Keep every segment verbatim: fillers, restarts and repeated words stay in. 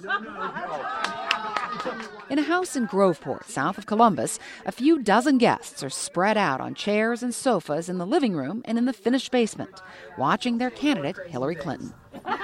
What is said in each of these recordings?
In a house in Groveport, south of Columbus, a few dozen guests are spread out on chairs and sofas in the living room and in the finished basement, watching their candidate, Hillary Clinton.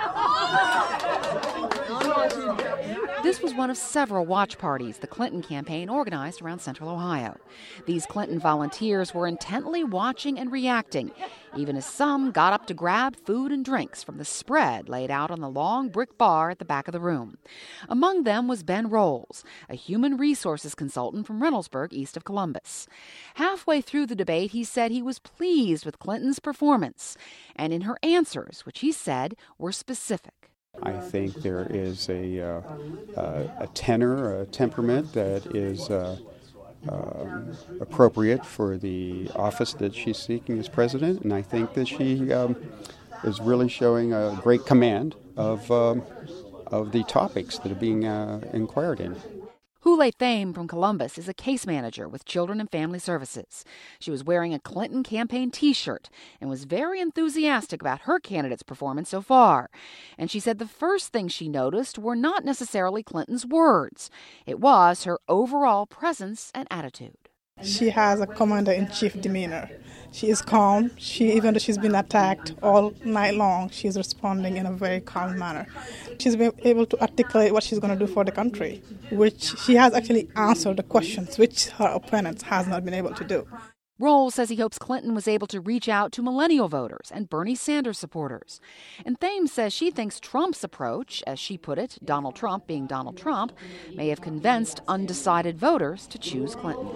This was one of several watch parties the Clinton campaign organized around Central Ohio. These Clinton volunteers were intently watching and reacting, even as some got up to grab food and drinks from the spread laid out on the long brick bar at the back of the room. Among them was Ben Rolls, a human resources consultant from Reynoldsburg, east of Columbus. Halfway through the debate, he said he was pleased with Clinton's performance, and in her answers, which he said were specific. I think there is a, uh, uh, a tenor, a temperament that is uh, uh, appropriate for the office that she's seeking as president, and I think that she um, is really showing a great command of um, of the topics that are being uh, inquired in. Hule Thame from Columbus is a case manager with Children and Family Services. She was wearing a Clinton campaign T-shirt and was very enthusiastic about her candidate's performance so far. And she said the first thing she noticed were not necessarily Clinton's words. It was her overall presence and attitude. She has a commander-in-chief demeanor. She is calm. She, even though she's been attacked all night long, she's responding in a very calm manner. She's been able to articulate what she's going to do for the country, which she has actually answered the questions which her opponents has not been able to do. Rolls says he hopes Clinton was able to reach out to millennial voters and Bernie Sanders supporters. And Thame says she thinks Trump's approach, as she put it, Donald Trump being Donald Trump, may have convinced undecided voters to choose Clinton.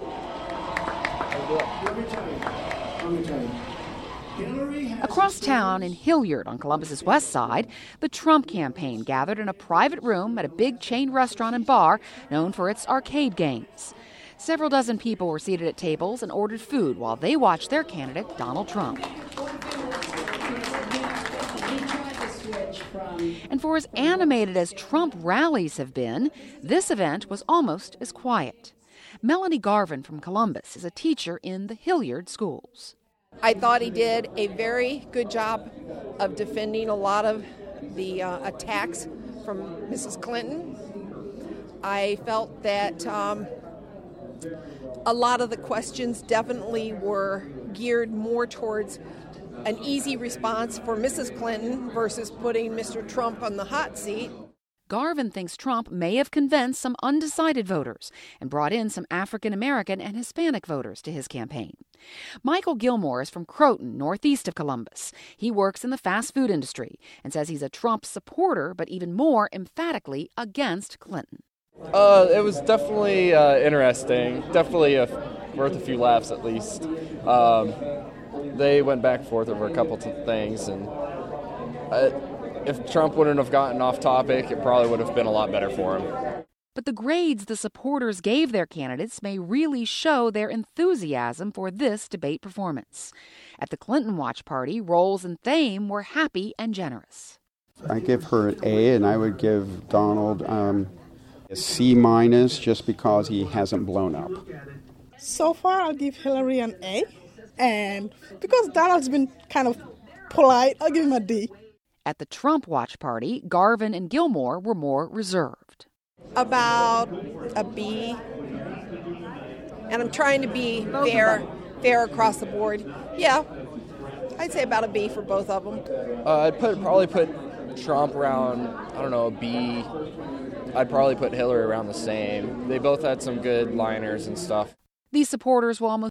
Across town in Hilliard on Columbus's west side, the Trump campaign gathered in a private room at a big chain restaurant and bar known for its arcade games. Several dozen people were seated at tables and ordered food while they watched their candidate, Donald Trump. And for as animated as Trump rallies have been, this event was almost as quiet. Melanie Garvin from Columbus is a teacher in the Hilliard schools. I thought he did a very good job of defending a lot of the uh, attacks from Missus Clinton. I felt that um, a lot of the questions definitely were geared more towards an easy response for Missus Clinton versus putting Mister Trump on the hot seat. Garvin thinks Trump may have convinced some undecided voters and brought in some African American and Hispanic voters to his campaign. Michael Gilmore is from Croton, northeast of Columbus. He works in the fast food industry and says he's a Trump supporter, but even more emphatically against Clinton. Uh, it was definitely uh, interesting, definitely a, worth a few laughs at least. Um, they went back and forth over a couple of things, and uh, if Trump wouldn't have gotten off topic, it probably would have been a lot better for him. But the grades the supporters gave their candidates may really show their enthusiasm for this debate performance. At the Clinton watch party, Rolls and Thame were happy and generous. I give her an A, and I would give Donald um, a C minus just because he hasn't blown up. So far, I'll give Hillary an A, and because Donald's been kind of polite, I'll give him a D. At the Trump watch party, Garvin and Gilmore were more reserved. About a B, and I'm trying to be fair, fair across the board. Yeah, I'd say about a B for both of them. Uh, I'd put probably put Trump around, I don't know, a B. I'd probably put Hillary around the same. They both had some good liners and stuff. These supporters will almost